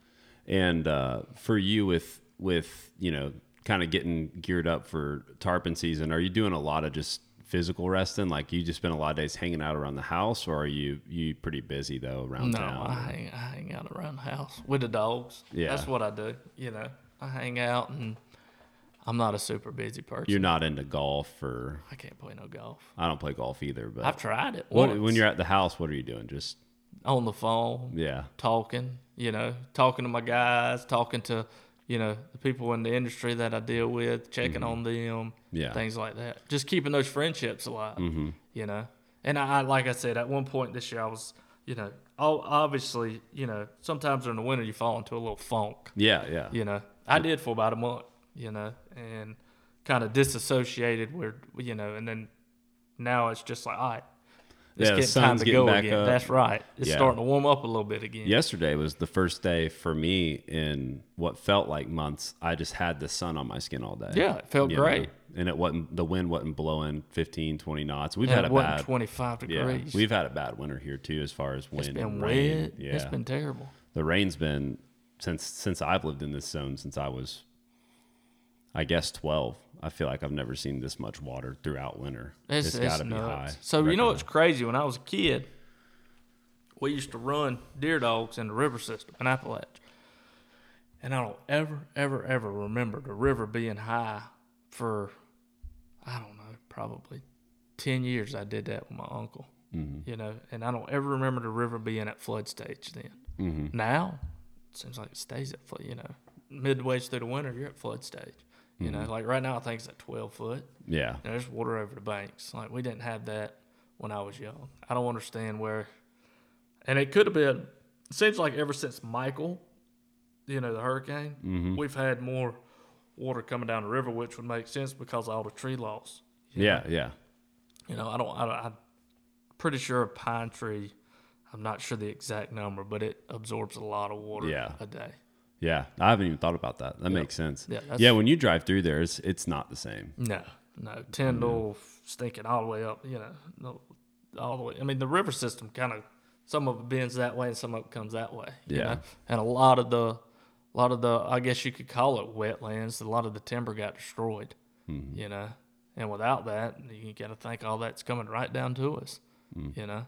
And uh, for you with with, you know, kind of getting geared up for tarpon season, are you doing a lot of just physical resting? Like you just spend a lot of days hanging out around the house, or are you you pretty busy though around no, town? No, I hang, I hang out around the house with the dogs. Yeah. That's what I do, you know. I hang out and I'm not a super busy person. You're not into golf or? I can't play no golf. I don't play golf either, but I've tried it what, once. When you're at the house, what are you doing? Just on the phone. Yeah. Talking, you know, talking to my guys, talking to, you know, the people in the industry that I deal with, checking mm-hmm. on them, yeah. things like that. Just keeping those friendships alive, mm-hmm. you know. And I, like I said, at one point this year I was, you know, obviously, you know, sometimes during the winter you fall into a little funk. Yeah, yeah. You know, I did for about a month, you know, and kind of disassociated where, you know, and then now it's just like, all right, it's yeah, getting time to getting go back again. Up. That's right. It's yeah. starting to warm up a little bit again. Yesterday was the first day for me in what felt like months. I just had the sun on my skin all day. Yeah, it felt great. Know? And it wasn't, the wind wasn't blowing fifteen, twenty knots. We've and had it a wasn't bad twenty-five degrees. Yeah, we've had a bad winter here too, as far as wind it's been and wet. rain. Yeah. It's been terrible. The rain's been since since I've lived in this zone since I was, I guess, twelve. I feel like I've never seen this much water throughout winter. It's, it's, it's got to be nuts. high. So you know what's crazy? When I was a kid, we used to run deer dogs in the river system in Appalachia. And I don't ever, ever, ever remember the river being high for, I don't know, probably ten years I did that with my uncle. Mm-hmm. You know, and I don't ever remember the river being at flood stage then. Mm-hmm. Now, it seems like it stays at flood, you know. Midway through the winter, you're at flood stage. You mm-hmm. know, like right now I think it's at twelve foot. Yeah. And there's water over the banks. Like we didn't have that when I was young. I don't understand where, and it could have been, it seems like ever since Michael, you know, the hurricane, mm-hmm. we've had more water coming down the river, which would make sense because of all the tree loss. Yeah, know? yeah. You know, I don't, I don't, I'm pretty sure a pine tree, I'm not sure the exact number, but it absorbs a lot of water yeah. a day. Yeah, I haven't even thought about that. That yep. makes sense. Yeah, yeah, when you drive through there, it's, it's not the same. No, no. Tyndall mm-hmm. stinking all the way up, you know, all the way. I mean, the river system kind of, some of it bends that way and some of it comes that way. You yeah. know? And a lot of the, a lot of the, I guess you could call it wetlands, a lot of the timber got destroyed, mm-hmm. you know. And without that, you got to think all that's coming right down to us, mm-hmm. you know.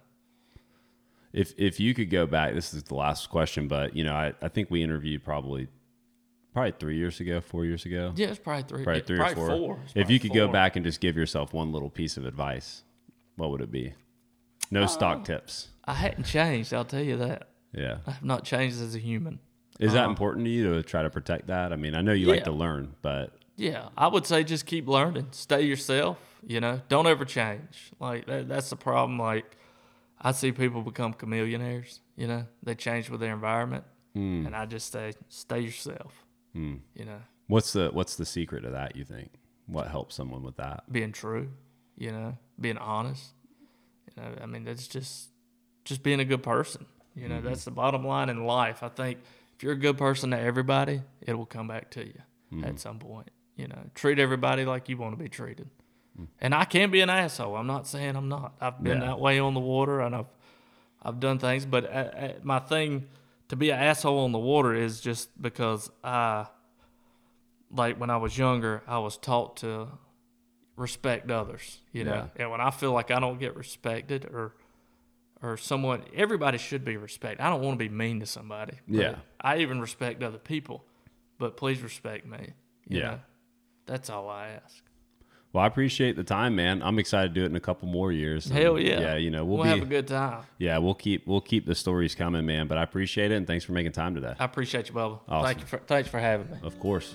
If if you could go back, this is the last question, but you know, I, I think we interviewed probably probably three years ago, four years ago. Yeah, it's probably three. Probably three probably or four. four. If you could four. go back and just give yourself one little piece of advice, what would it be? No uh, stock tips. I hadn't changed, I'll tell you that. Yeah. I have not changed as a human. Is that Um, important to you to try to protect that? I mean, I know you like Yeah. to learn, but Yeah, I would say just keep learning. Stay yourself, you know. Don't ever change. Like, that, that's the problem. Like, I see people become chameleonaires, you know. They change with their environment. mm, And I just say, stay yourself, mm. you know. what's the what's the secret of that, you think? What helps someone with that? Being true, you know. Being honest. You know, I mean, that's just just being a good person. You know, Mm-hmm. that's the bottom line in life. I think if you're a good person to everybody, it will come back to you Mm-hmm. at some point. You know, treat everybody like you want to be treated. Mm. And I can be an asshole. I'm not saying I'm not. I've been Yeah. that way on the water, and I've I've done things. But uh, uh, my thing to be an asshole on the water is just because I, like when I was younger, I was taught to respect others. You know, Yeah. and when I feel like I don't get respected or or someone, everybody should be respected. I don't want to be mean to somebody. but Yeah. I even respect other people, but please respect me. You Yeah. know? That's all I ask. Well, I appreciate the time, man. I'm excited to do it in a couple more years. And, Hell yeah. Yeah, you know, we'll, We'll be have a good time. Yeah, we'll keep we'll keep the stories coming, man. But I appreciate it, and thanks for making time today. I appreciate you, Bubba. Awesome. Thank you for thanks for having me. Of course.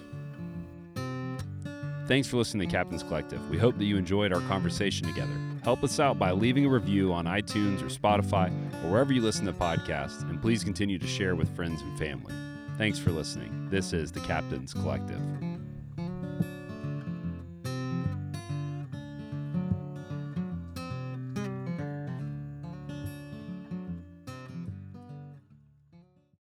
Thanks for listening to Captain's Collective. We hope that you enjoyed our conversation together. Help us out by leaving a review on iTunes or Spotify or wherever you listen to podcasts, and please continue to share with friends and family. Thanks for listening. This is the Captain's Collective.